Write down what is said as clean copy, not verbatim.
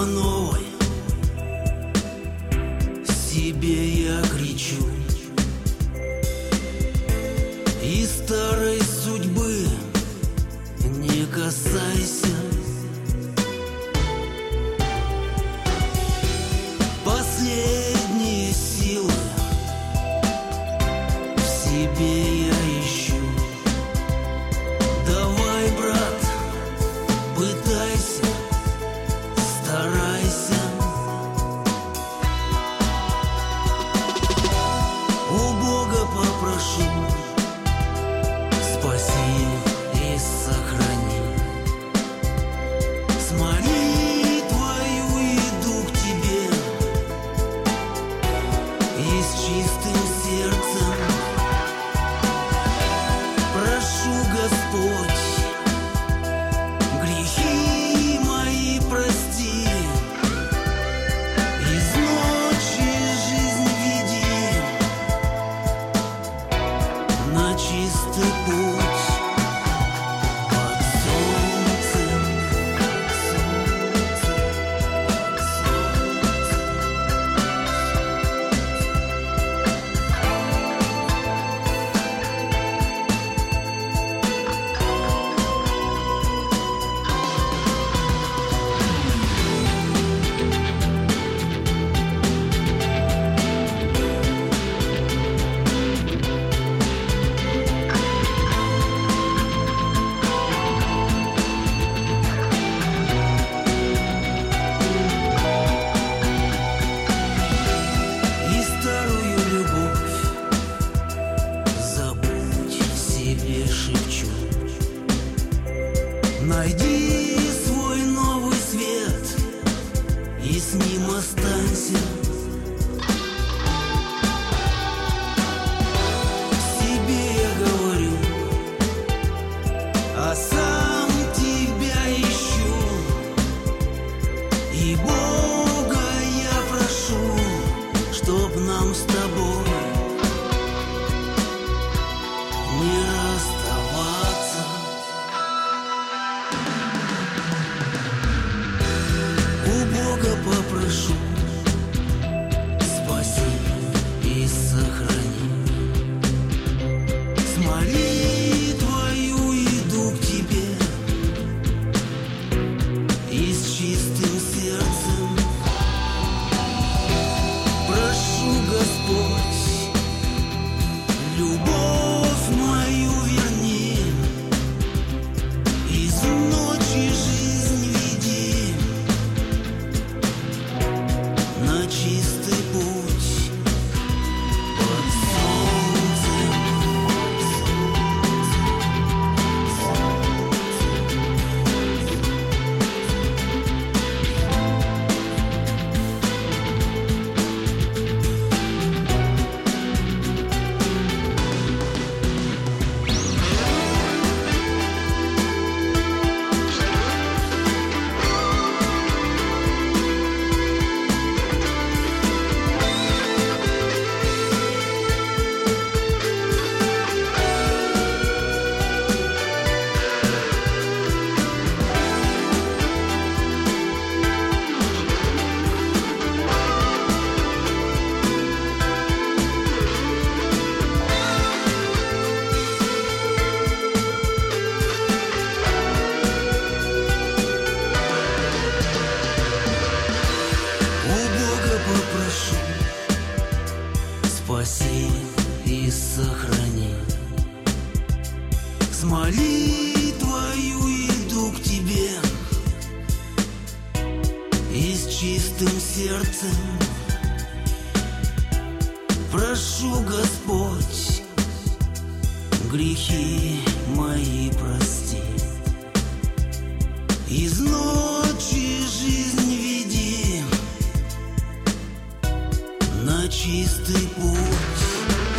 по новой себе я кричу. И старой судьбы не касайся. Последние силы в себе я ищу. Давай, брат, пытайся, старайся. У Бога попрошу, спаси и сохрани. С молитвою иду к тебе и с чистым сердцем прошу, Господь, грехи мои прости. Из ночи жизнь веди на чистый путь под солнцем. И старую любовь забудь, себе шепчу. Найди свой новый свет и с ним останься. Себе я говорю, а сам тебя ищу. И Бога я прошу, чтоб нам с тобой не расставаться. У Бога попрошу, спаси и сохрани. С молитвою иду к тебе и с чистым сердцем прошу, Господь, любовь мою верни. Из ночи жизнь веди на чистый путь под солнцем. У Бога попрошу, спаси и сохрани. С молитвою иду к тебе и с чистым сердцем прошу, Господь, грехи мои прости. Из ночи жизнь веди на чистый путь